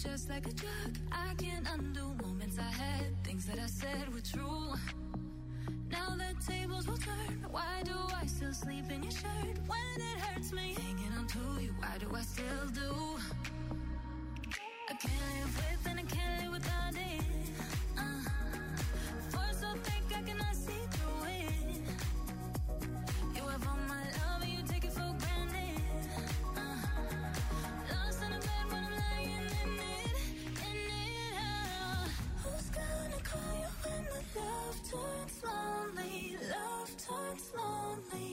just like a drug. I can't undo moments I had, things that I said were true. Now the tables will turn. Why do I still sleep in your shirt when it hurts me? Hanging on to you, why do I still do? I can't live with and I can't live without it. Force so thick I cannot see through it. You have all my love and you take it for granted. Lost in a bed when I'm lying in it. Who's gonna call you when the love turns lonely? Love turns lonely.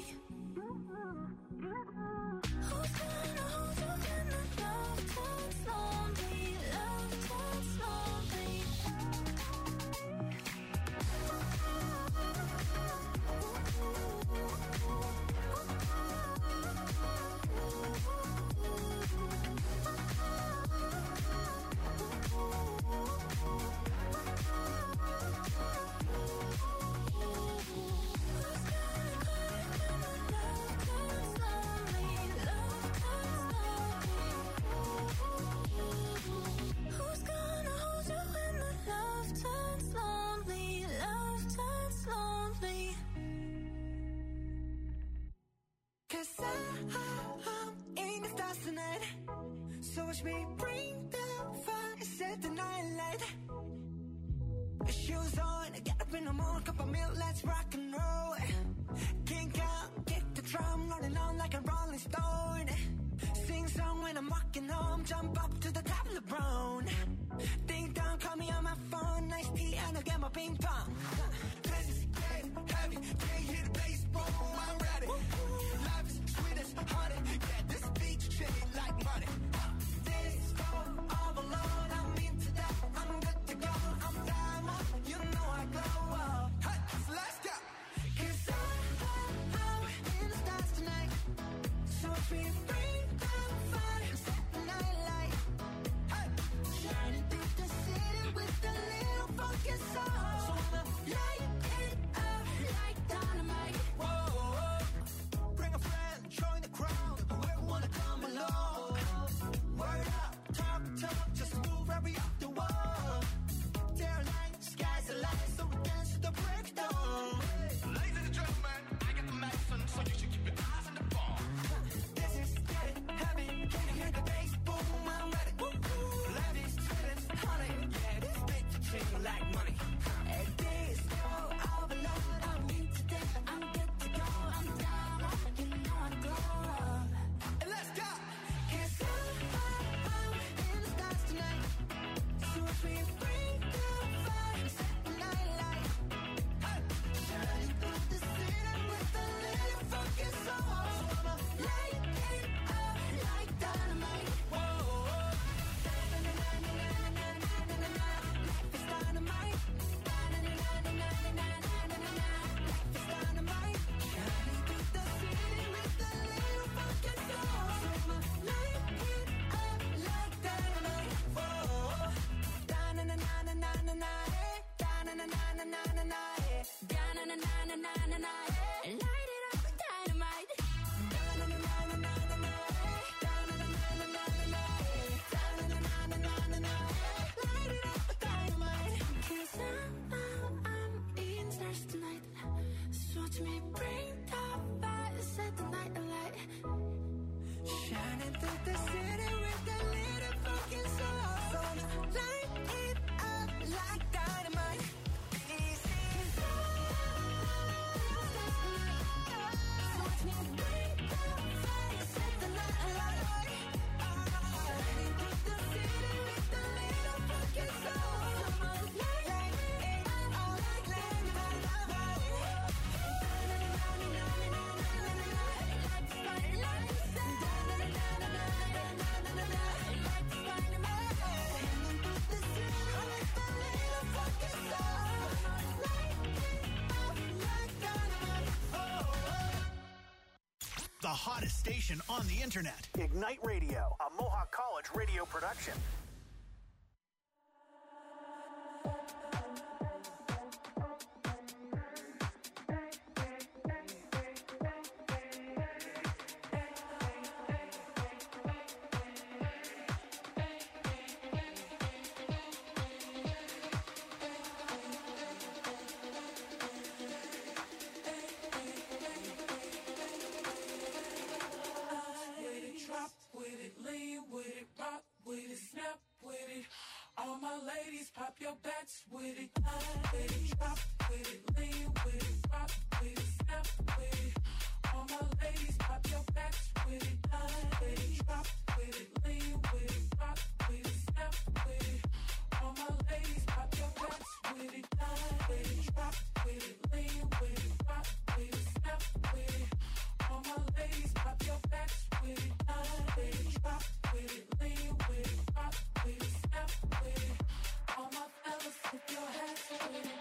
Who's gonna hold you when the love turns lonely? Love turns lonely. Cup of milk, let's rock and roll. Kink out, kick the drum, rolling on like a rolling stone. Sing song when I'm walking home, jump up to the top of the brown. Ding dong, call me on my phone, nice tea and I'll get my ping pong. This is getting heavy, can't hear the bass, boom, I'm ready. Life is sweet as honey, yeah, this beach chain like money. Disco overload, I'm into that, I'm good to go, I'm diamond, you know I glow. Let's go. 'Cause I'm in the stars tonight. So watch me bring the fire, set the night light. Hey. Shining through the city with a little funky soul. So I'ma light it up like dynamite. Whoa, bring a friend, join the crowd. Whoever wanna come along. Word up, talk, just move every up the wall. They're like skies are light, so we dance to the breakdown. So you should keep your eyes on the ball. This is getting heavy. Can you hear the bass? Boom, I'm ready. Life is sweet as honey. Yeah, this bitch chain like money. And this go overload. I'm into that. I'm good to go. I'm down. You know I glow up. And let's go. 'Cause I'm in the stars tonight. So if we bring the fire, set the night light. Hey. Shining through the city with a little funky soul. So I'ma light it up like dynamite. Whoa, life is dynamite. Life is dynamite. Shining through the city with a little funky soul. So I'ma light it up like dynamite. Whoa, da-na-na-na-na-na-na, da-na-na-na-na-na-na, da-na-na-na-na-na-na, light it up like dynamite. Da-na-na-na-na-na-na, da-na-na-na-na-na-na, da-na-na-na-na-na-na, light it up like dynamite. 'Cause I'm in stars tonight. So watch me bring the fire, set the night alight. Shining through the city with a little funky soul. So light it up like dynamite. The hottest station on the internet. Ignite Radio, a Mohawk College radio production. dance with it, line with it, drop with it, lean with it, rock with it, snap with it. All my ladies, pop your backs with it, line with it, drop with it, lean with it, rock with it, snap with it. All my ladies, pop your backs with it, line with it, drop with it, lean with it, rock with it, snap with it. All my ladies, pop your backs with it, line with it, drop with it, lean with it, rock with it, snap with it. All my fellas, put your hands with it.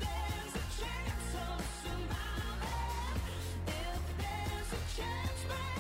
Chance, baby.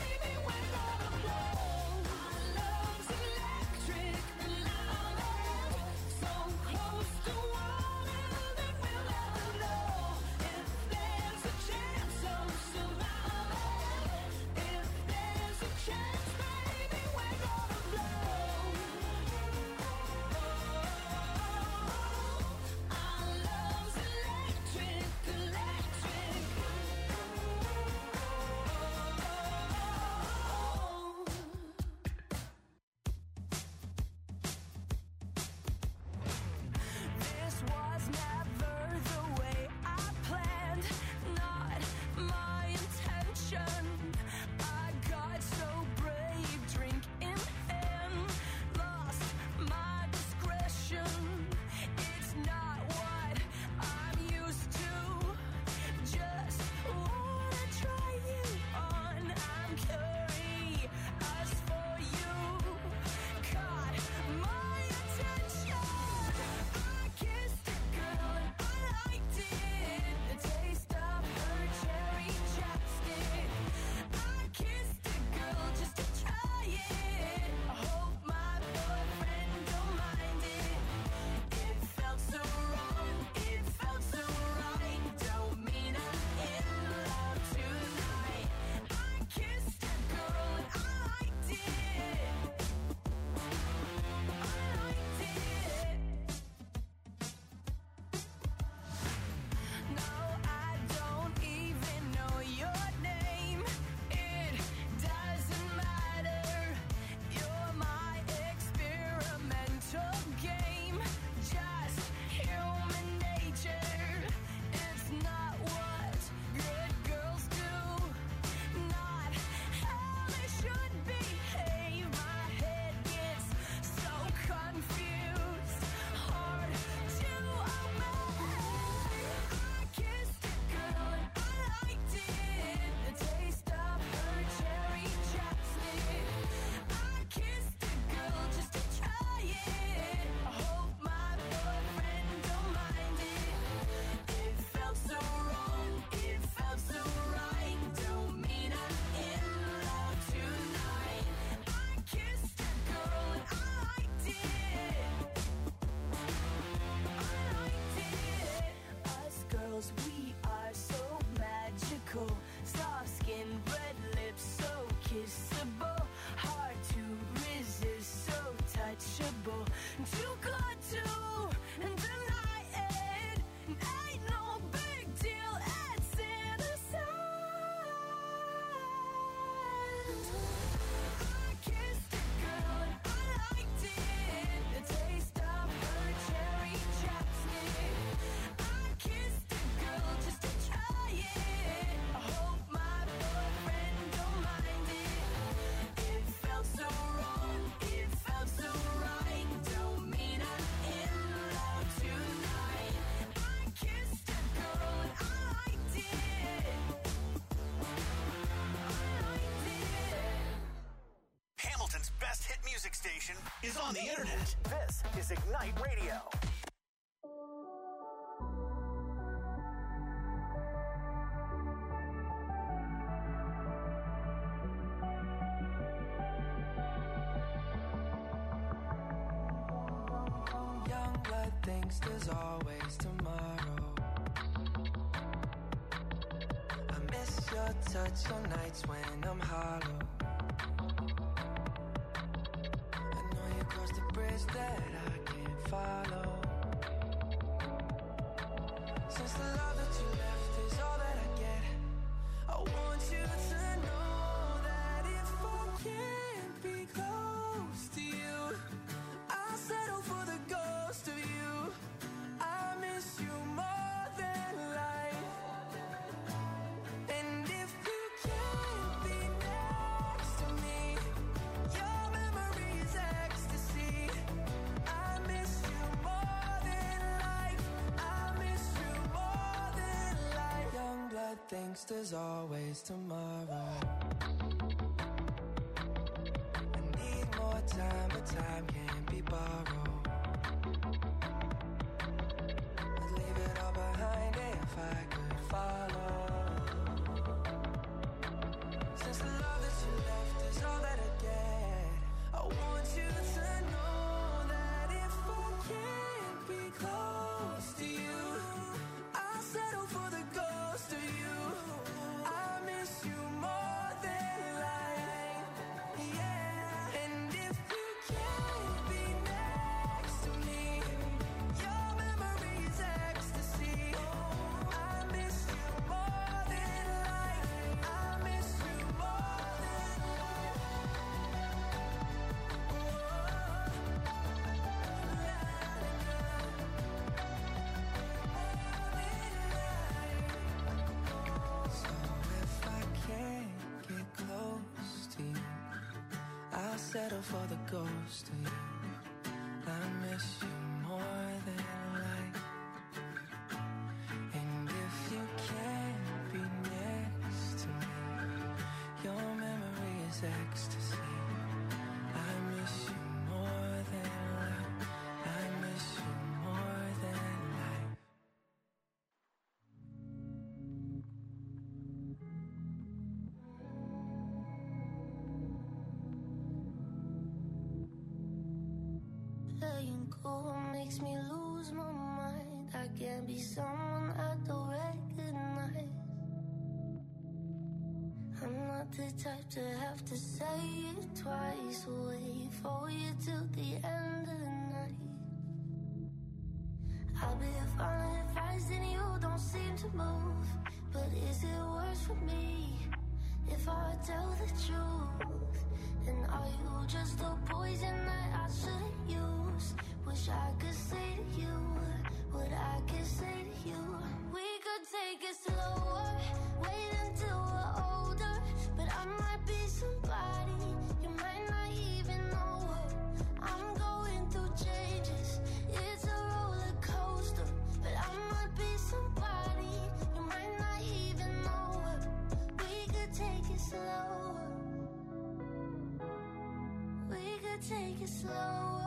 best hit music station is on the internet. This is Ignite Radio. Young blood thinks there's always tomorrow. I miss your touch on nights when I'm hollow. I know you crossed the bridge that I can't follow. Since the love that you left is all that I get, I want you to know that if I can't be close to you, I'll settle for the ghost of you. I miss you more than life. And if you can't be next to me, your memory is ecstasy. I miss you more than life. I miss you more than life. Young blood thinks there's always tomorrow. I need more time, but time can't be borrowed. I'd leave it all behind if I could follow. Since the love that you left is all that I get, I want you to know that if I can't be close to you, I'll settle for the ghost of you. I miss you more than life. Yeah. And if you can't be next to me, your memory is ecstasy. I miss you more than life. I miss you more than So if I can't get close to you, I'll settle for the ghost of you. I miss you more than life. And if you can't be next to me, your memory is ecstasy. I miss you more than life. I miss you more than life. Letting go makes me lose my mind. I can't be someone I don't recognize. I'm not the type to have to say it twice. Wait for you till the end of the night. I'll be following advice and you don't seem to move. But is it worse for me if I tell the truth? And are you just a poison that I shouldn't use? Wish I could say to you what I could say to you. We could take it slower, wait until we're older. But I might be somebody you might not even know her. I'm going through changes, it's a roller coaster. But I might be somebody you might not even know her. We could take it slower. We could take it slower.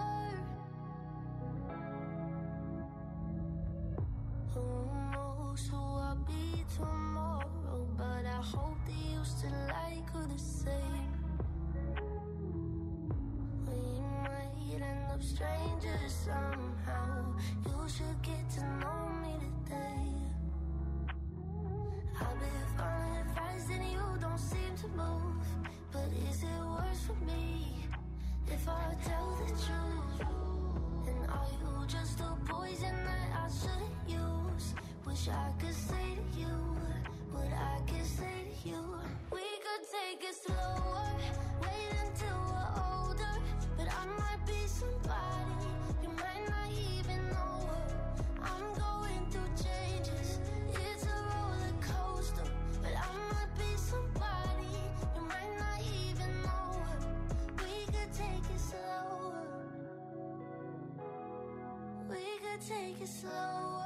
Who knows who I'll be tomorrow? But I hope that you still like her the same. We might end up strangers somehow. You should get to know me today. I've been following advice and you don't seem to move. But is it worse for me if I tell the truth? And are you just a poison that I shouldn't use? Wish I could say to you what I could say to you. We could take it slower, wait until we're older. But I might be somebody you might not even know her. I'm going through changes, it's a roller coaster. But I might be somebody you might not even know her. We could take it slower. We could take it slower.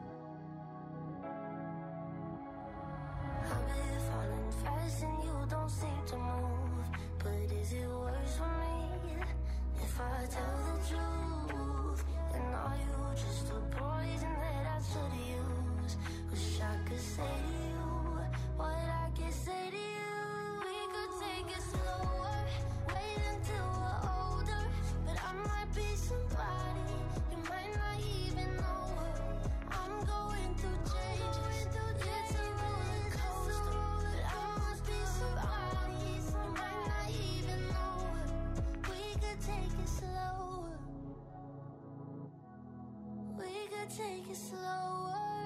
I've been falling fast and you don't seem to move. But is it worse for me take it slower. We could take it slower.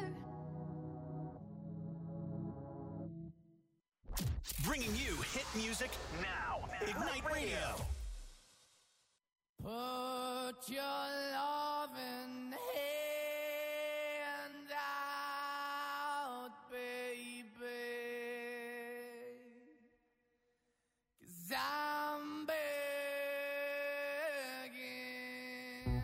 Bringing you hit music now. Ignite Radio. Put your loving hand out, baby, 'cause I'm begging.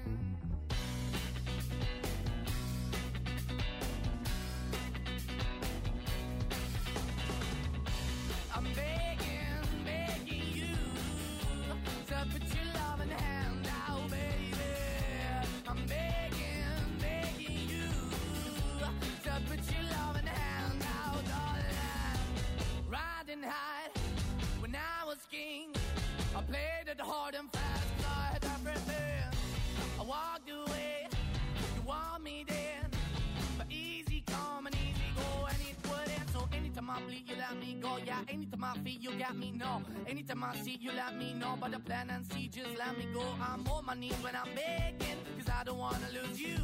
I'm begging, begging you to put your loving hand out, baby. I'm begging, begging you to put your loving hand out, darling. Riding high when I was king, I played it hard and fast, I had everything. I walked away, you want me then, but easy come and easy go, and it wouldn't. So anytime I bleed, you let me go. Yeah, anytime I feel, you got me, no. Anytime I see, you let me know. But the plan and see, just let me go. I'm on my knees when I'm begging, 'cause I don't wanna lose you.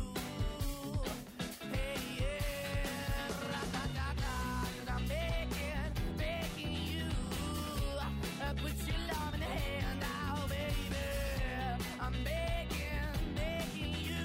Hey, yeah, ra-da-da-da, 'cause I'm begging, begging you. Put your love in the hand out, baby. I'm begging, begging you.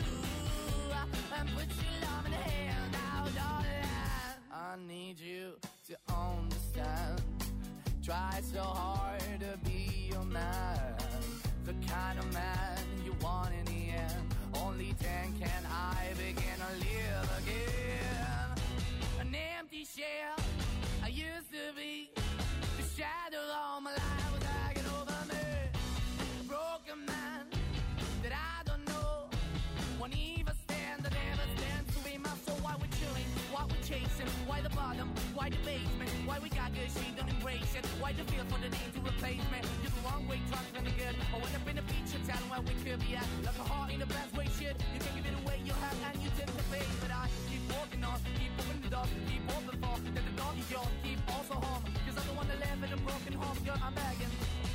Put your love in the hand out, darling. I need you to understand. Try so hard to be your man, the kind of man you want in the end. Only then can I begin to live again. An empty shell I used to be, the shadow all my life was hanging over me. A broken man that I don't know, won't even stand, I never stand to be my soul. Why we're chilling, why we're chasing, why the bottom, why the basement, why we got good, she don't embrace it, why the feel for the need to replace me. You're the wrong way, trying to be good. I went up in the feature town where we could be at, like a heart in the best way, shit. You can give it away, you have, and you tend to pay. But I keep walking on, keep moving the dog, keep open for that the dog is yours, keep also home, 'cause I'm the one that live in a broken home, girl, I'm begging.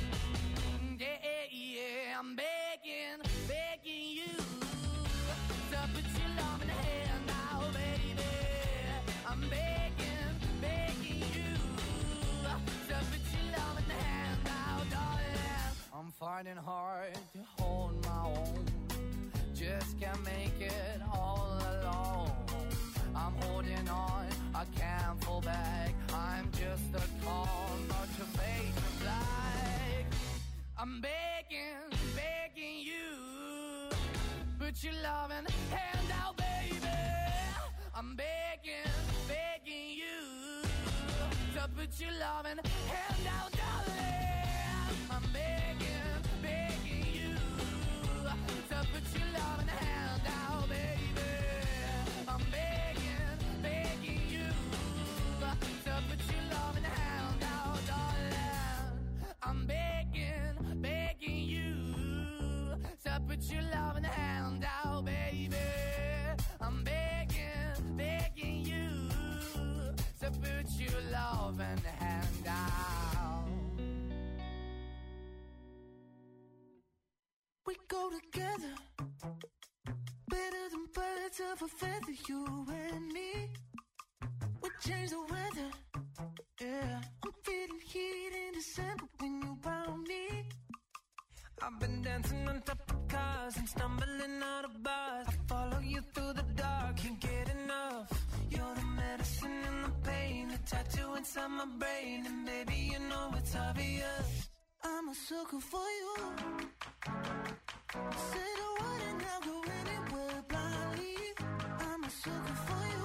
Yeah, yeah, I'm begging, begging you to put your love in the hand now, baby. I'm begging, begging you to put your love in the hand now, darling. I'm fighting hard to hold my own, just can't make it all alone. I'm holding on, I can't fall back. I'm just a call, not to fade to black. I'm begging, begging you, put your loving hand out, baby. I'm begging, begging you to put your loving hand out, darling. I'm begging, begging you to put your loving hand out, baby. I'm begging, begging you to put your loving hand out, darling. I'm begging, begging you to put your loving hand out, baby. I'm begging, begging you to put your loving hand out. We go together, better than birds of a feather, you and me. We change the weather, yeah. I'm feeling heat in December when you found me. I've been dancing on top of cars and stumbling out of bars. I follow you through the dark, can't get enough. You're the medicine and the pain, the tattoo inside my brain, and baby, you know it's obvious. I'm a sucker for you. Say the word and I'll go anywhere blindly. I'm a sucker for you.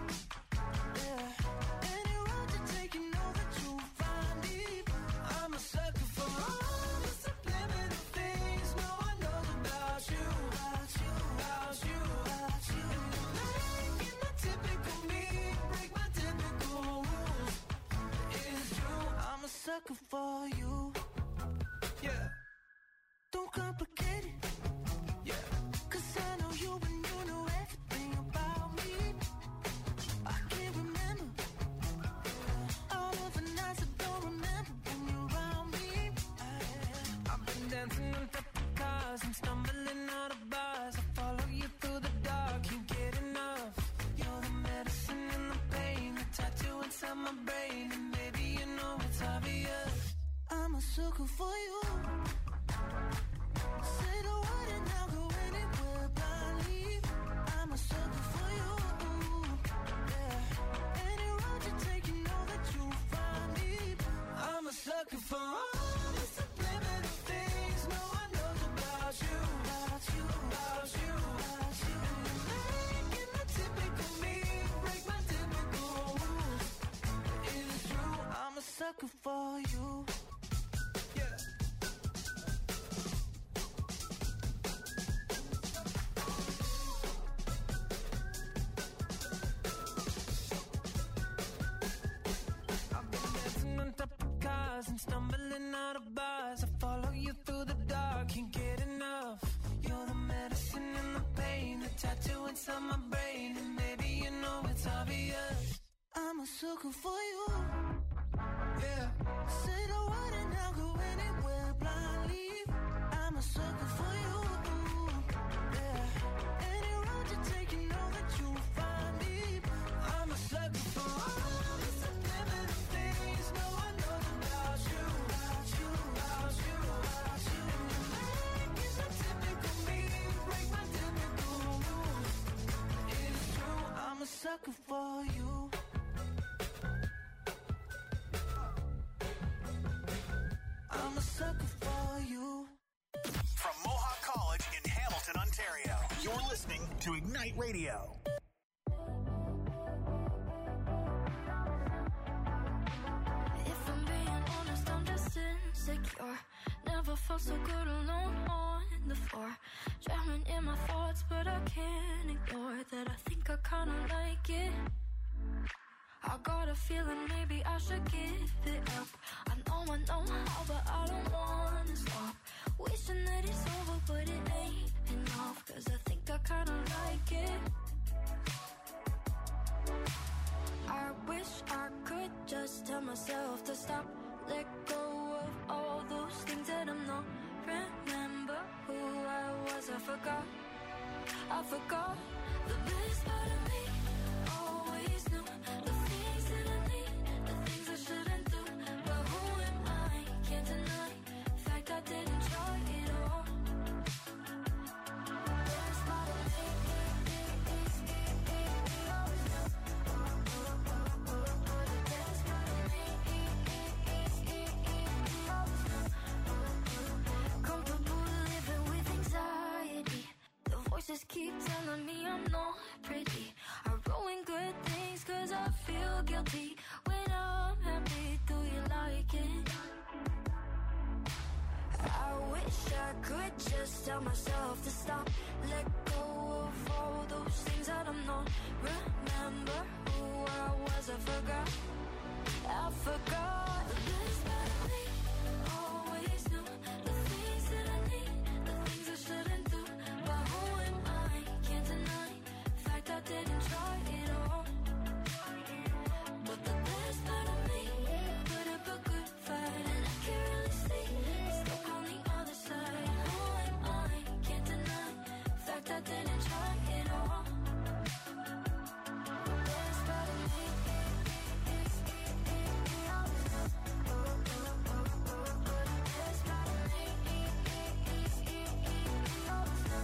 Yeah. Any road you take, you know that you'll find me. I'm a sucker for all the subliminal things no one knows about you. About you, about you, about you. Making my typical me, break my typical rules. It's true, I'm a sucker for you. Yeah. Don't complicate it. Yeah. 'Cause I know you and you know everything about me. I can't remember all of the nights I don't remember when you're around me. I've been dancing on top of cars. cars and stumbling out of bars. I follow you through the dark, can't get enough. You're the medicine and the pain, the tattoo inside my brain, and baby you know it's obvious. I'm a sucker for you. Say the word and I'll go anywhere blindly. I'm a sucker for you. Yeah. Any road you take, you know that you'll find me. I'm a sucker for all the subliminal things no one knows about you. About you, about you, about you. Making the typical me break my typical rules. It is true, I'm a sucker for you. And stumbling out of bars, I follow you through the dark, can't get enough. You're the medicine and the pain, the tattoo inside my brain, and maybe you know it's obvious. I'm a sucker for you. Yeah. Say the word and I'll go anywhere blindly. I'm a sucker for you. Yeah. Any road you take, you know that you'll find me. I'm a sucker for all the subliminal things no one knows about you. About you, about you, about you. Making the typical me break my typical rules. It's true, I'm a sucker for you. I'm a sucker for you. From Mohawk College in Hamilton, Ontario, you're listening to Ignite Radio. If I'm being honest, I'm just insecure. Never felt so good alone on the floor. Drowning in my thoughts, but I can't ignore that I think I kinda like it. I got a feeling maybe I should give it up. I know how, but I don't wanna stop. Wishing that it's over, but it ain't enough. Cause I think I kinda like it. I wish I could just tell myself to stop. Let go of all those things that I'm not. Remember who I was, I forgot. The best part of me always knew the things that I need, the things I shouldn't do. But who am I? Can't deny the fact I didn't try it all. The best part of me is always know. The best part of me always know. Comfortable living with anxiety. The voices keep telling me I'm not pretty. I ruin good things cause I feel guilty. When I'm happy, do you like it? I wish I could just tell myself to stop. Let go of all those things that I'm not. Remember who I was, I forgot. The best part of me always knew the things that I need, the things I shouldn't do. But who am I? Can't deny the fact I didn't try it all. But the best part of me put up a good fight, and I can't really see it's stuck on the other side. Who am I? Can't deny the fact I didn't try it all. The best part of me is always know. The best part of me always know.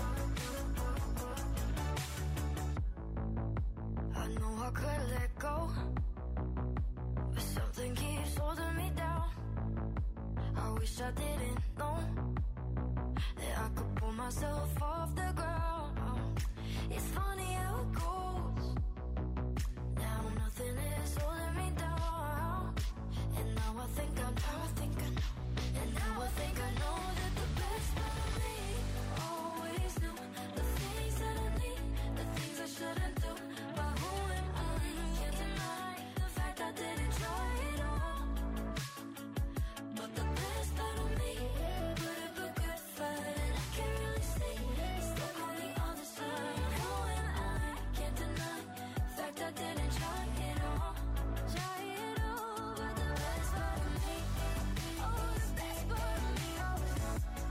I know I could let go, but something keeps holding me down. I wish I didn't know that I could pull myself off the ground. It's funny how it goes. Now nothing is holding me down. And now I think I know. And now I think I know that the best part of me always knew the things that I need, the things I shouldn't do. But who am I? Can't deny the fact I didn't try it all. But the best part of me put up a good fight, and I can't really see it's stuck on the other side. Who am I? Can't deny the fact I didn't try it all. But the best part of me, oh, the best part of me always know.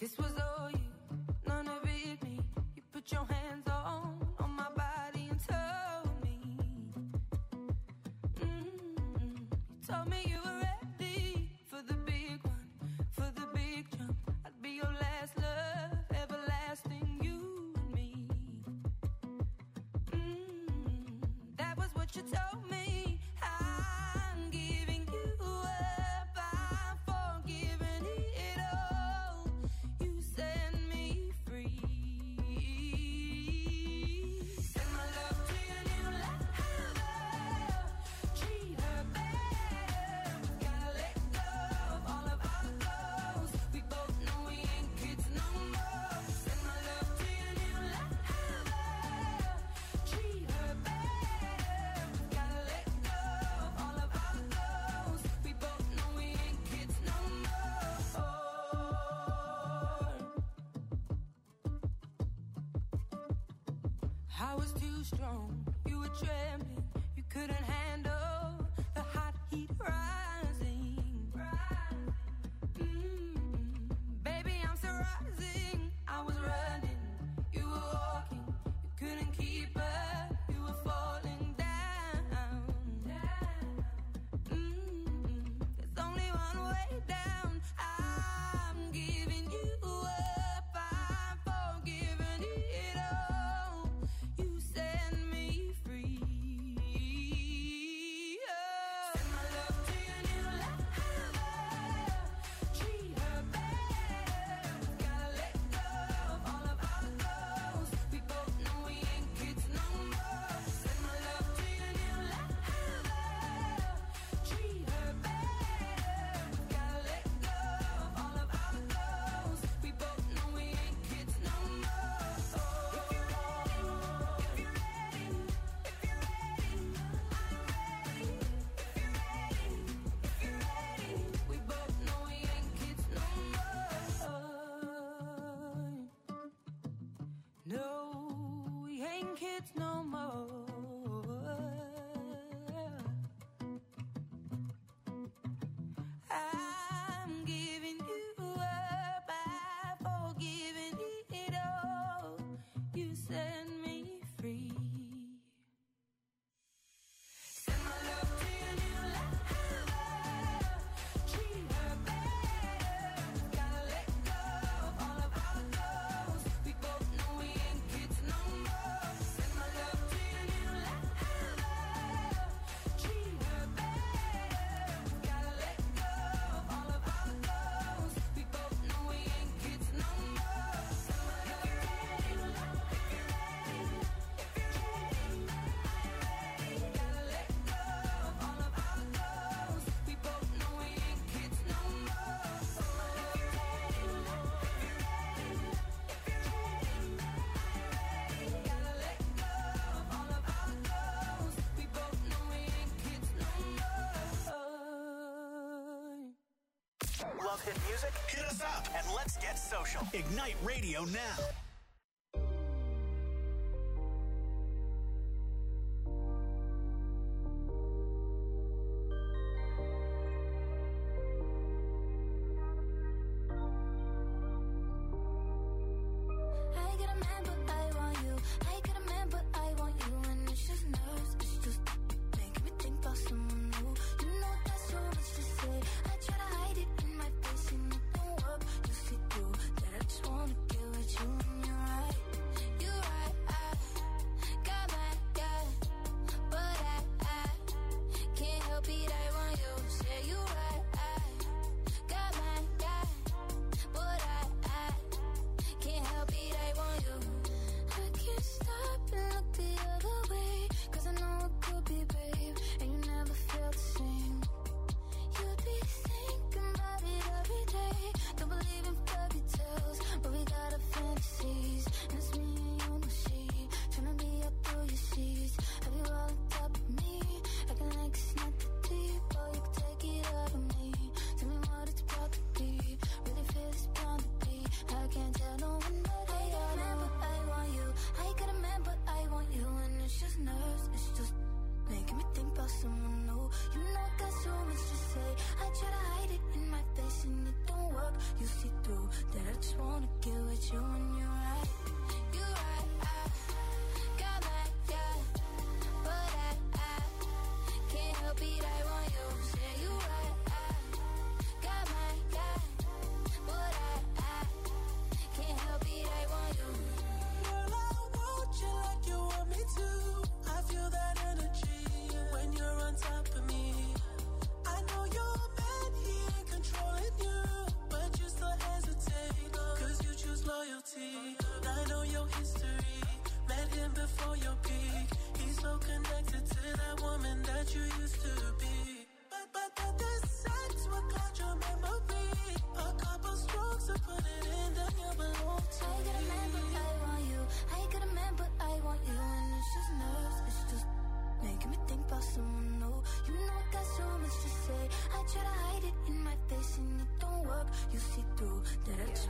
this was all you, none of it me. You put your hands on my body and told me, you told me you were ready for the big one, for the big jump. I'd be your last love, everlasting, you and me. That was what you told me. I'm giving you up, I'm forgiving it all. You set me free. Send my love to your new lover. Treat her better. Gotta let go of all of our goals. We both know we ain't kids no more. Send my love to your new lover. Treat her better. Gotta let go of all of our goals. We both know we ain't kids no more. I was too strong, you were trembling, you couldn't handle the hot heat rising. Baby, I'm still rising. I was running, you were walking, you couldn't keep up, you were falling down. There's only one way down. I'm giving you up, I'm forgiving it all. You set me free. Send my love to your new lover. Treat her better. Gotta let go of all of our goals. We both know we ain't kids no more. Send my love to your new lover. Treat her better. Gotta let go of all of our goals. We both know we ain't kids no more. If you're ready, if you're ready, if you're ready, I'm ready. If you're ready, if you're ready, we both know we ain't kids no more. No, we ain't kids no more. I'm giving you up, I'm forgiving it all. You set me free. Send my love to your new lover. Treat her better. Gotta let go of all of our goals. We both know we ain't kids no more. Send my love to your new lover. Treat her better. Gotta let go of all of our goals. We both know we ain't kids no more. Send my love if you're ready, if you're ready, if you're ready, I'm ready. Gotta let go of all of our goals. We both know we ain't kids no more. If you're ready, if you're ready, if you're ready, I'm ready. Gotta let go of all of our goals. We both know we ain't kids no more. Love hit music? Hit us up and let's get social. Ignite Radio now. I get a man, but I want you. I get a man, but I want you. And it's just nerves, it's just making me think about someone new. You know that's so much to say. I try to hide it in my face and it don't work. You see through that I just wanna get with you and you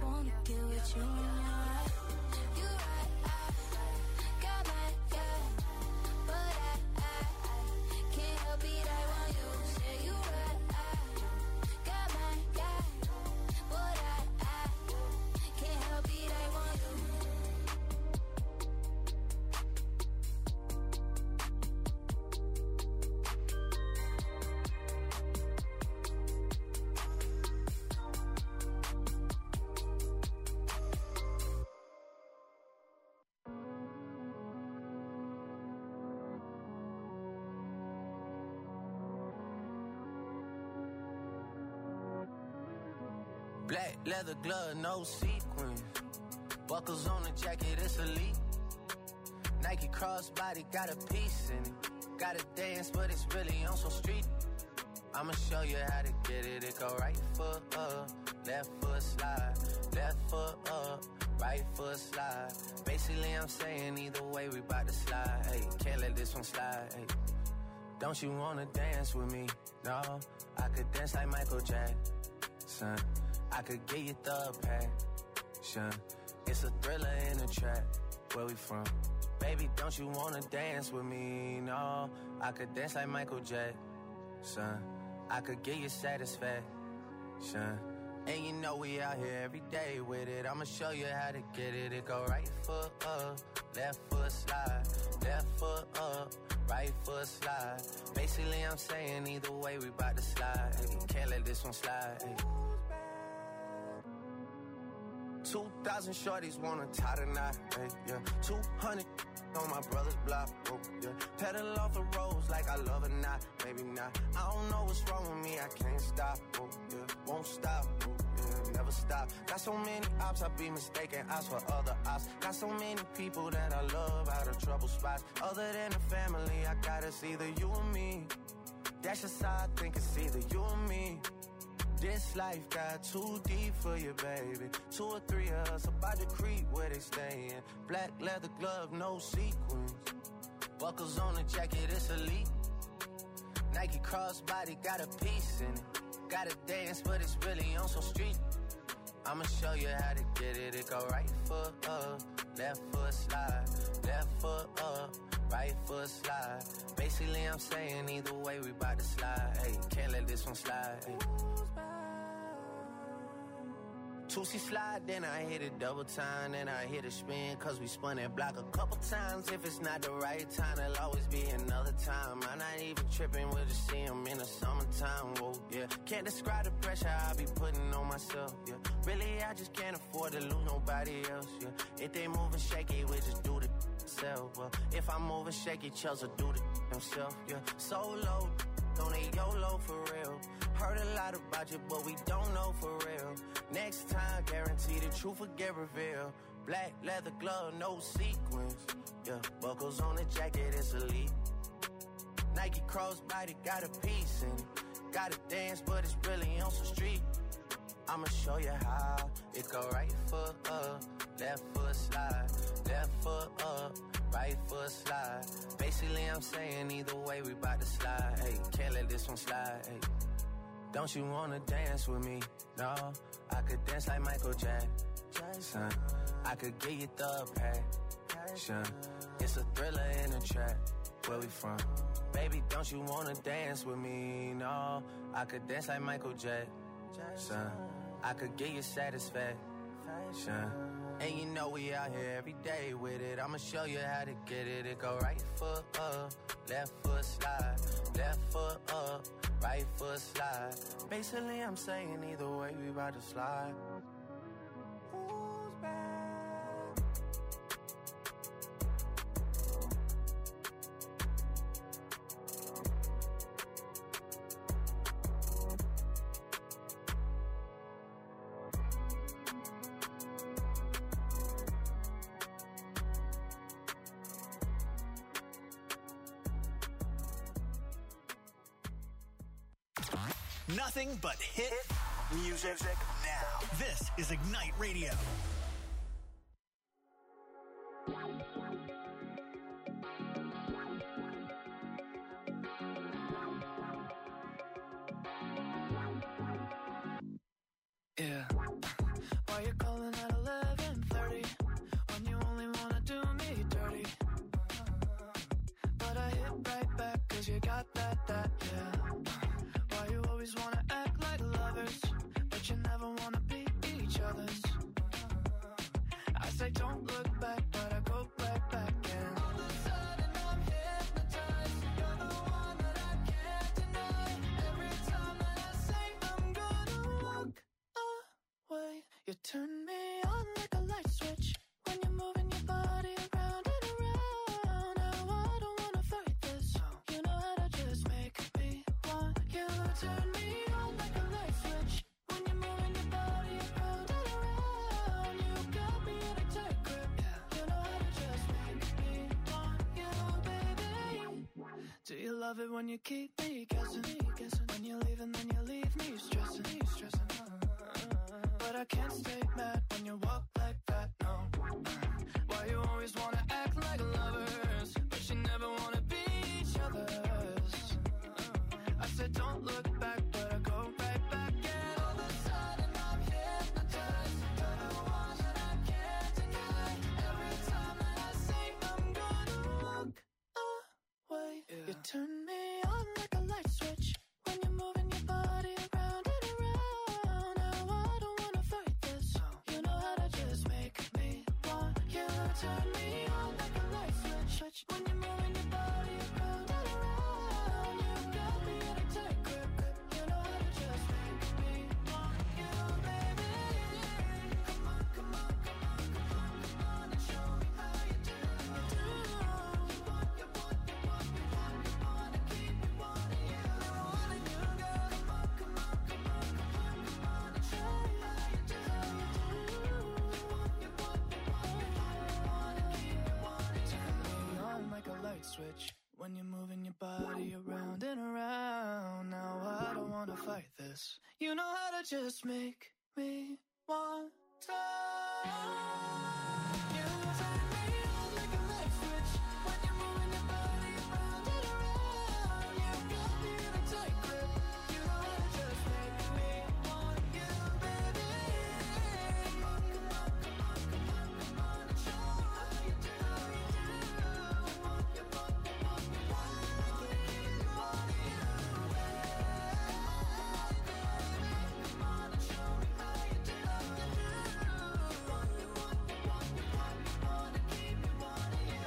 wanna get with you when you're right. You right, got my guy, but I can't help it, I want you. Say you right, got my guy, but I can't help it, I want you. Black leather glove, no sequins. Buckles on the jacket, it's elite. Nike crossbody, got a piece in it. Gotta dance, but it's really on some street. I'ma show you how to get it. It go right foot up, left foot slide. Left foot up, right foot slide. Basically, I'm saying either way, we bout to slide. Hey, can't let this one slide. Hey, don't you wanna dance with me? No, I could dance like Michael Jackson. I could get you the passion. It's a thriller in a trap. Where we from? Baby, don't you wanna dance with me? No, I could dance like Michael Jackson. I could get you satisfaction. And you know we out here every day with it. I'ma show you how to get it. It go right foot up, left foot slide. Left foot up, right foot slide. Basically, I'm saying either way, we bout to slide. Hey, can't let this one slide. Hey. 2,000 shorties wanna tie the knot, hey, yeah. 200 on my brother's block, oh, yeah. Pedal off the roads like I love it, not, maybe not. I don't know what's wrong with me, I can't stop, oh, yeah. Won't stop, oh, yeah, never stop. Got so many ops, I be mistaken ops for other ops. Got so many people that I love out of trouble spots. Other than the family, I got it's either you or me. That's just how I think it's either you or me. This life got too deep for you, baby. 2 or 3 of us about to creep where they stayin'. Black leather glove, no sequins. Buckles on the jacket, it's elite. Nike crossbody, got a piece in it. Gotta dance, but it's really on some street. I'ma show you how to get it. It go right foot up, left foot slide. Left foot up, right foot slide. Basically, I'm saying either way, we bout to slide. Hey, can't let this one slide. Hey. 2C slide, then I hit it double time, then I hit a spin, cause we spun that block a couple times. If it's not the right time, there'll always be another time. I'm not even tripping, we'll just see him in the summertime, whoa, yeah. Can't describe the pressure I be putting on myself, yeah. Really, I just can't afford to lose nobody else, yeah. If they moving shaky, we just do the self, well. If I'm moving shaky, Chelsea do the himself, yeah. Solo, don't need YOLO for real. Heard a lot about you, but we don't know for real. Next time, guarantee the truth will get revealed. Black leather glove, no sequins. Yeah, buckles on the jacket, it's elite. Nike crossbody, got a piece in it. Gotta dance, but it's really on some street. I'ma show you how. It go right foot up, left foot slide. Left foot up, right foot slide. Basically, I'm saying either way, we bout to slide. Hey, can't let this one slide. Hey. Don't you wanna dance with me? No, I could dance like Michael Jackson. I could get you the passion. It's a thriller in a trap. Where we from? Baby, don't you wanna dance with me? No, I could dance like Michael Jackson. I could get you satisfaction. And you know we out here every day with it. I'ma show you how to get it. It go right foot up, left foot slide. Left foot up, right foot slide. Basically, I'm saying either way, we about to slide. Who's back? Nothing but hit music now. This is Ignite Radio. Yeah. Why Why you calling at 11:30 when you only wanna do me dirty? But I hit right back 'cause you got that, yeah. Why you always wanna act like lovers, but you never wanna be each other's? I say don't look back, but I go right back and all of a sudden I'm hypnotized. You're the one that I can't deny. Every time that I say I'm gonna walk away, you turn me on like a light switch when you're moving your body around and around. Now I don't wanna fight this. You know how to just make me want you. Turn me on like a light switch when you're moving your body around and around. You got me in a tight grip. You know how to just make me want you, baby. Do you love it when you keep me guessing? When you leave and then you leave me stressing. But I can't stay mad when you walk like that, no. Why you always wanna act like lovers, but you never wanna be each other's? I said don't look back, but I go right back. And all of a sudden I'm hypnotized. You're the one that I can't deny. Every time that I say I'm gonna walk away, you turn me on like a light switch when you're moving your body around and around. Now I don't wanna fight this. You know how to just make me want you. Turn me on like a light switch when you're moving your body around and around. You got me in a tight grip. You know how to just make me want you, baby. Come on, come on, come on, come on, come on and show me how you do. You want, you want, you want, you want, you wanna keep me wanting you, girl. Come on, come on, come on, come on, come on and show me how you do. You want, you want, you want, you wanna keep me wanting you. Turn me on like a light switch when you're moving your body around and around. Now I don't wanna fight this. You know how to just make me want to. You turn me on like a light switch when you're moving your body around and around. You got me in a tight grip. You know how to just make me want you, baby. Come on, come on, come on, come on, come on and show me how you do. You want, you want, you want, you wanna keep me wanting you, come on and show me how you do. You want, you want, you want, you want, you wanna keep me wanting you.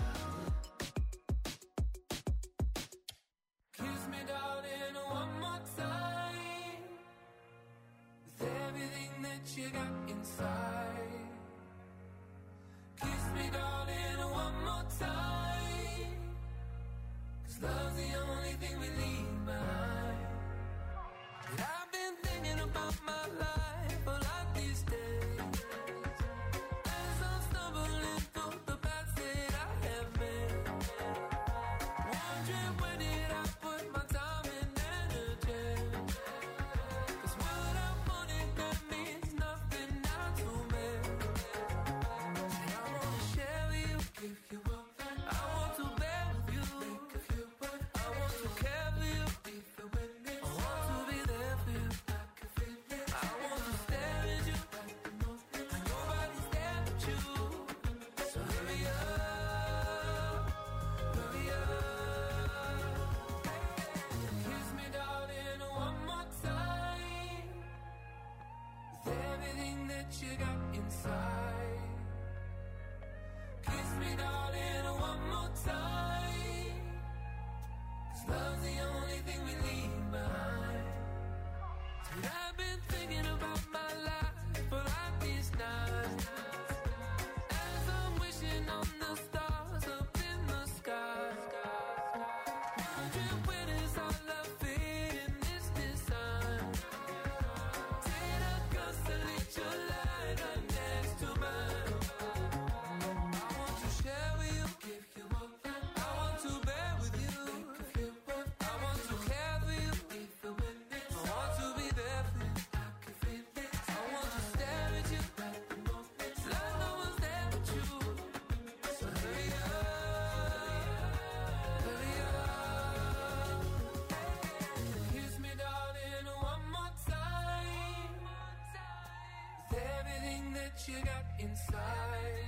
Kiss me, darling, one more time, with everything that you got inside. Kiss me, darling, one more time, 'cause love's the only thing we leave behind. And I've been thinking about my life a lot these days, as I'm stumbling through the paths that I have made, wondering where did I put my time and energy. 'Cause what I wanted, that means nothing now to me. And I wanna share with you, give you up. I want to bear with you, I want to care for you, I want to be there for you, I want to stare at you, and nobody's there but you. So hurry up, hurry up. Kiss me, darling, one more time, with everything that you got inside. Kiss me, darling, one more time, 'cause love's the only thing we leave behind. And I've been thinking about my life for like these nights, as I'm wishing on the stars up in the sky, wondering where does our love fit in this design. Did I constellate your light right next to mine? I want to share with you, give you up. I want to bear with you, I want to care for you, I want to be there for you. that you got inside.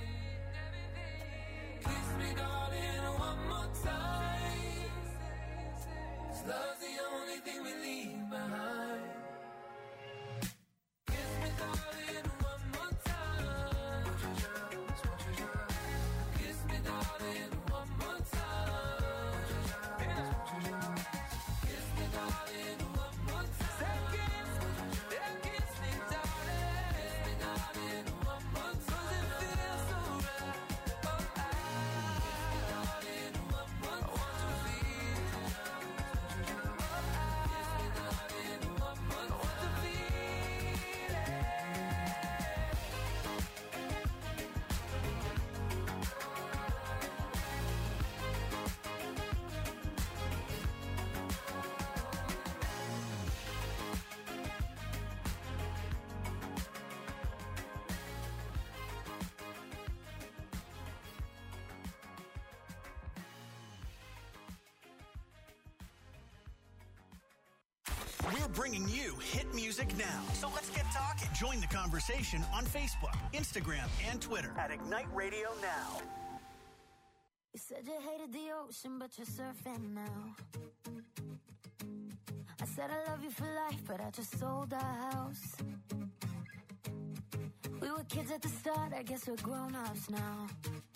Kiss me, darling, one more time. 'Cause love's the only thing we leave behind. Kiss me, darling, one more time. Kiss me, darling, one more time. Kiss me, darling, one more time. Kiss me, darling. Kiss me, darling, one more time. 'Cause it feels so right. Oh, kiss me, darling, one more time. I want to feel. Kiss me, darling, one more time. I want to feel it. We're bringing you hit music now. So let's get talking. Join the conversation on Facebook, Instagram, and Twitter at Ignite Radio Now. You said you hated the ocean, but you're surfing now. I said I love you for life, but I just sold our house. We were kids at the start, I guess we're grown-ups now.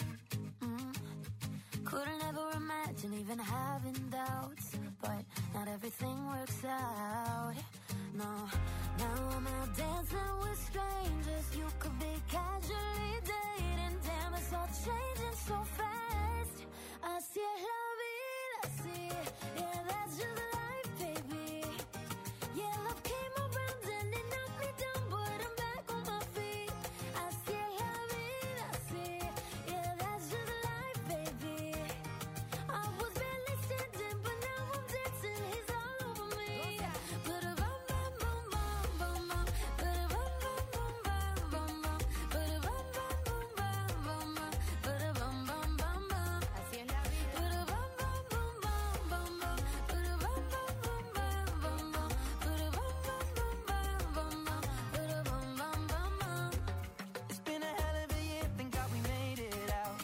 Couldn't ever imagine even having doubts, but not everything works out. No, now I'm out dancing with strangers. You could be casually dating. Damn, it's all changing so fast. Así es la vida, así. Yeah, that's just life, baby. Yeah, love came around and it knocked me down, but I'm back on my feet. Así es la vida, así. Yeah, that's just life, baby. I was barely standing, but now I'm dancing. He's all over me. Ba-da-bum, bum, bum, bum, bum, bum. Ba-da-bum, bum, bum, bum, bum, bum. Ba-da-bum, bum, bum, bum, bum, bum. Ba-da-bum, bum, bum, bum. Así es la vida. Ba-da-bum, bum, bum, bum, bum, bum. Ba-da-bum, bum, bum, bum, bum, bum. Ba-da-bum, bum, bum, bum, bum, bum. Ba-da-bum, bum, bum, bum. It's been a hell of a year, thank God we made it out.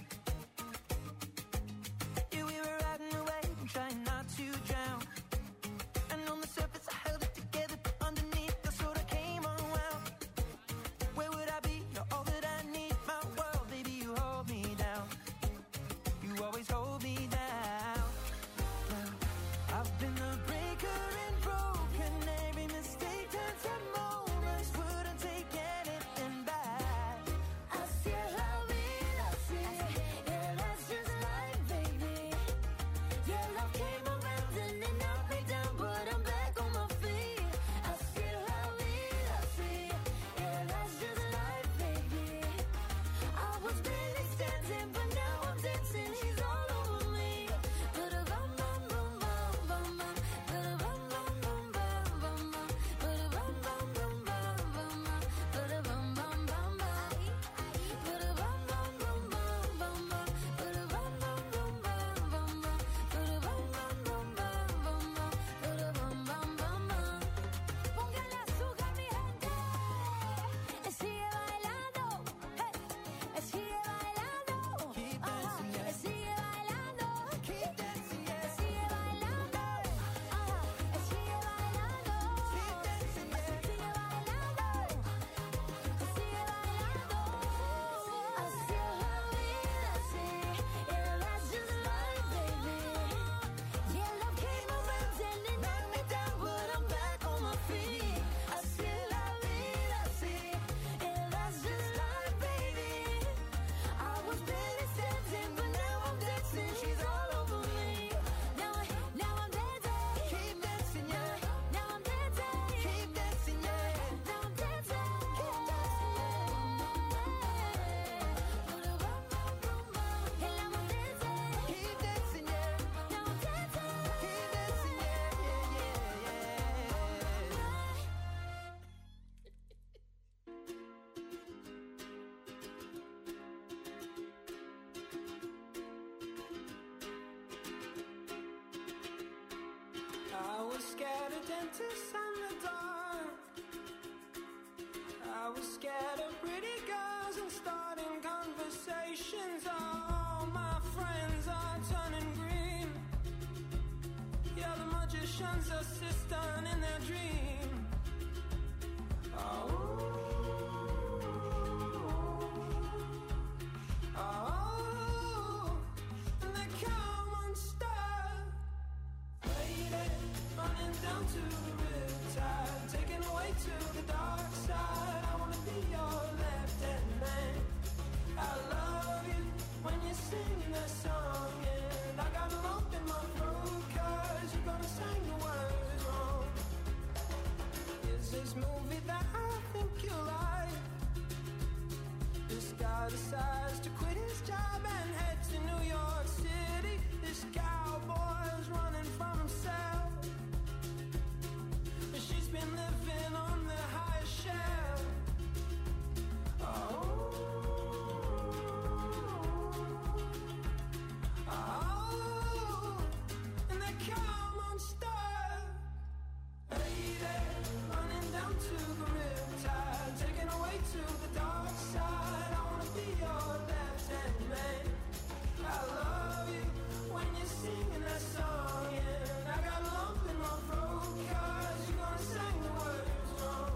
Yeah, we were riding away and trying not to drown. And on the surface I held it together, but underneath I sort of came unwound. Where would I be? You're all that I need, my world, baby, you hold me down. You always hold me down. Well, I've been a breaker and broken. Every mistake turns to moments. Wouldn't take anything back. Así es la vida, así. Yeah, that's just life, baby. Yeah, love came around and it knocked me down, but I'm back on my feet. Así es la vida, así. Yeah, that's just life, baby. I was barely standing, but now I'm dancing. He's all over me. Ba-da-bum, bum, bum, bum, bum, bum. Ba-da-bum, bum, bum, bum, bum, bum. Ba-da-bum, bum, bum, bum, bum, bum. Ba-da-bum, bum, bum, bum. Ba-da-bum, bum, bum, bum, bum, bum. Ba-da-bum, bum, bum, bum, bum, bum. Ba-da-bum, bum, bum, bum, bum, bum. Ba-da-bum, bum, bum, bum. Póngale azúcar, mi gente. Sigue bailando. Hey. Sigue bailando. Keep dancing, yeah. Sigue bailando. Keep dancing, yeah. Sigue bailando. Sigue bailando. Keep dancing, yeah. Sigue bailando. Sigue bailando. Así es la vida, así. Yeah, that's just life, baby. Yeah, love came around and it knocked me down, but I'm back on my feet. Así es la vida, así. Yeah, that's just life, baby. I was barely standing, but now I'm dancing. She's all over me. Now I'm dancing. Keep dancing, yeah. Now I'm dancing. Keep dancing, yeah. Now I'm dancing. Keep dancing, yeah. Now I'm dancing. Keep dancing, yeah, yeah, yeah. I was scared of dentists and the dark. I I was scared of pretty girls and starting conversations. All my friends are turning green. Yeah, the magicians assistant in their dream. Oh, and they come unstuck. Lady, running down to the riptide, taken away to the dark side. I wanna be your left-hand man. I love you when you're singing that song, and I got a lump in my throat 'cause you're gonna sing the words wrong. Is this movie that I think you like? This guy decides to quit his job and head to New York City. This cowboy's running from himself. She's been living on the highest shelf. Oh, and they come unstuck. Lady, running down to the riptide, taken away to the dark side. I wanna be your left-hand man. I love you when you're singing that song, and I got a lump in my throat 'cause you're gonna sing the words wrong.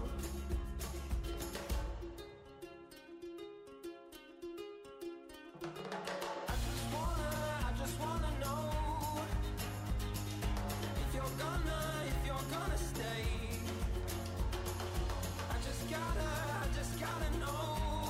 I just wanna know if you're gonna stay. I just gotta know.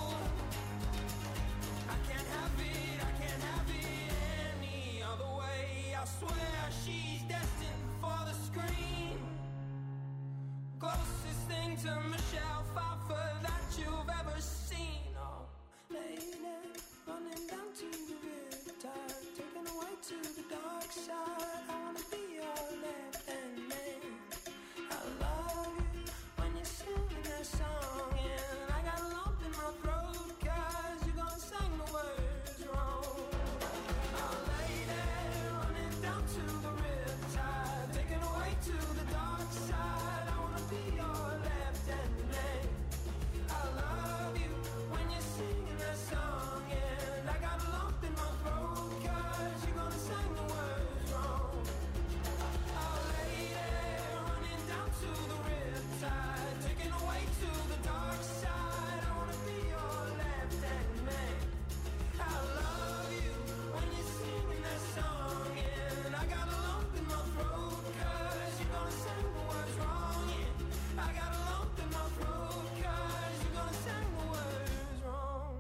I can't have it any other way. I swear she's destined for the screen. Closest thing to Michelle Pfeiffer that you've ever seen. Oh, lady, running down to the riptide, taken away to the dark side. I wanna be your left-hand man. I love you when you're singing that song, and I got a lump in my throat 'cause you're gonna sing the words wrong. Oh, lady, running down to the riptide, taken away to the dark side. I wanna be your left-hand man. I love you when you're singing that song, and I got a lump in my throat 'cause you're gonna sing the words wrong. Oh, lady, running down to the riptide, taken away to the dark side. I wanna be your left-hand man. I love you when you're singing that song, and I got a lump in my throat 'cause you're gonna sing the words wrong. Yeah, I got a lump in my throat 'cause you're gonna sing the words wrong.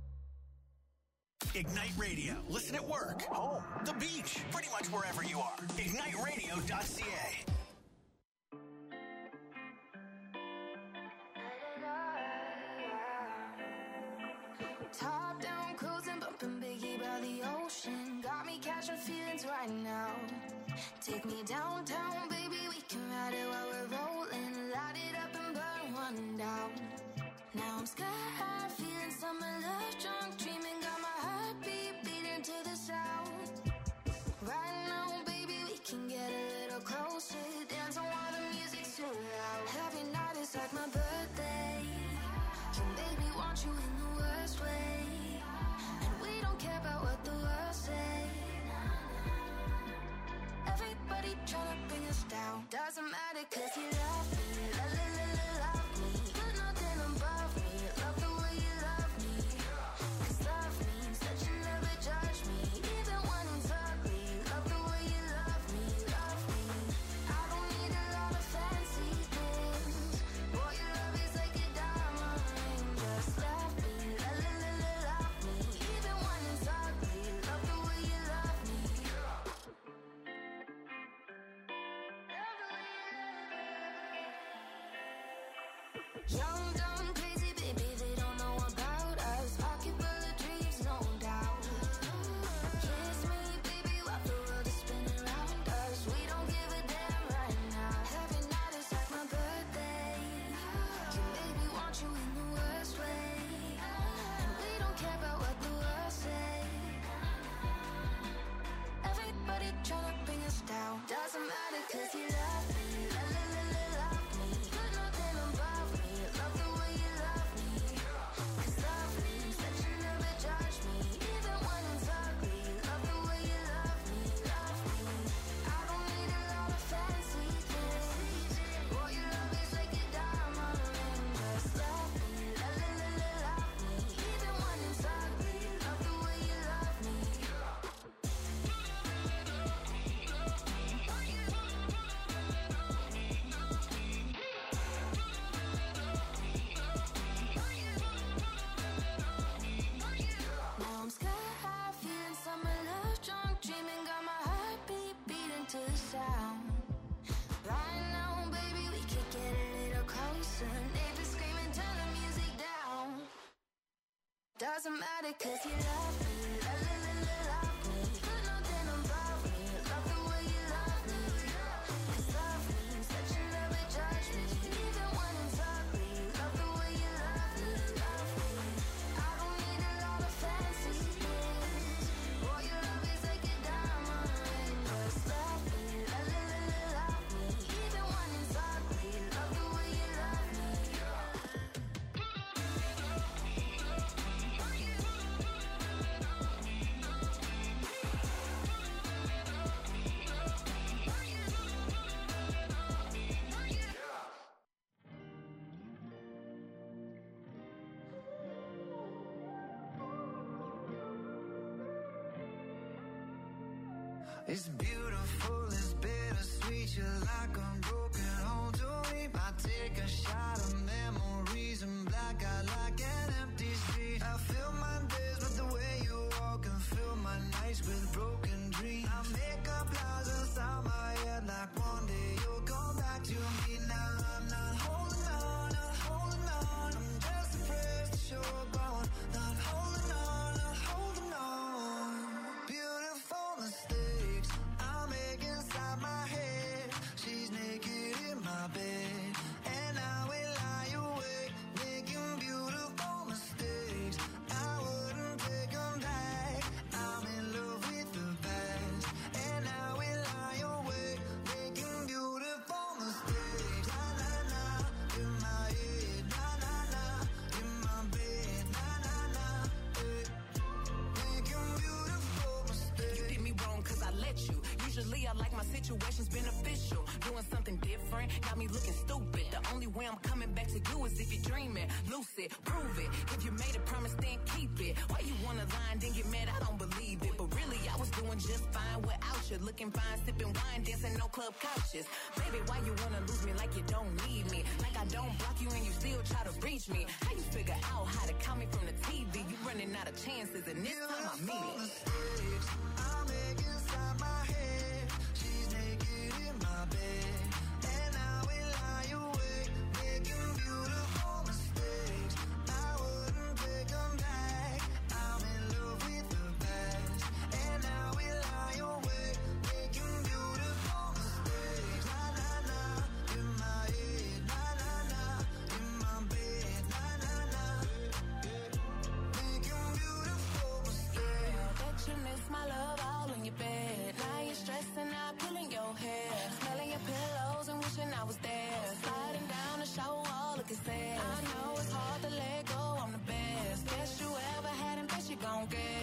Ignite Radio. Listen at work, home, the beach, pretty much wherever you are. IgniteRadio.ca. Top down, cruising, bumping Biggie by the ocean. Got me catching feelings right now. Take me downtown, baby, we can ride it while we're rolling. Light it up and burn one down. Now I'm sky high, feeling summer love, drunk, dreaming. Got my heartbeat beating to the sound. Right now, baby, we can get a little closer. Dancing while the music's too loud. Every night is like my birthday. You make me want you in the worst way. And we don't care about what the world say. Everybody tryna bring us down. Doesn't matter 'cause you love me. Love me. You're nothing above me. Love the way you love me. 'Cause love means that you never judge me. Even when it's ugly. Love the way you love me. I don't need a lot of fancy things. Boy, your love is like a diamond ring. Just love me. Love me. Even when it's ugly. Love the way you love me. Young, dumb, crazy, baby, they don't know about us. Pocket full of dreams, no doubt. Kiss me, baby, while the world is spinning around us. We don't give a damn right now. Every night is like my birthday. You make me want you in the worst way. And we don't care about what the world say. Everybody tryna bring us down. Doesn't matter 'cause you love me. Love me. You're nothing above me. Love the way doesn't matter, cause you love me. Love me. Put nothing above me. Love the way you love me. Cause love means that you never judge me. Even when it's ugly. Love the way you love me. Love me. I don't need a lot of fancy things. All you love is like a diamond ring. Just love me. Love me. Even when it's ugly. Love the way you love me. It's beautiful, it's bittersweet. You're like a broken home to me. I take a shot of memories and black out like an empty street. I fill my days with the way you walk and fill my nights with broken dreams. I make up lies inside my head like one day you'll come back to me. Now I'm not holding on, not holding on. I'm just afraid that you're gone. Not holding on, not holding on. Beautiful mistakes I make inside my head. She's naked in my bed, and I will lie awake, making beautiful mistakes. I wouldn't take them back. I'm in love with the past, and I will lie awake, making beautiful mistakes. Na na na, in my head. Na na na, in my bed. Na na na, making beautiful mistakes. You did me wrong cause I let you. Usually I like my situations beneficial. Doing something different, got me looking stupid. The only way I'm coming back to you is if you're dreaming. Lucid, prove it. If you made a promise, then keep it. Why you wanna lie and then get mad? I don't believe it. But really, I was doing just fine without you. Looking fine, sipping wine, dancing no club couches. Baby, why you wanna lose me like you don't need me? Like I don't block you and you still try to reach me. How you figure out how to count me from the TV? You running out of chances and this time I mean it. Mistakes I make inside my head. She's naked in my bed, and I will lie awake, making beautiful mistakes. I wouldn't take them back. I'm in love with the past, and I will lie awake, making beautiful mistakes. Na na na, in my head. Na na na, in my bed. Na na na, making beautiful mistakes. Bet you miss my love all in your bed. Now you're stressing out, pulling your hair, smelling your pillows and wishing I was there. Sliding down the shower wall, looking sad. I know it's hard to let go, I'm the best you ever had and best you gon' get.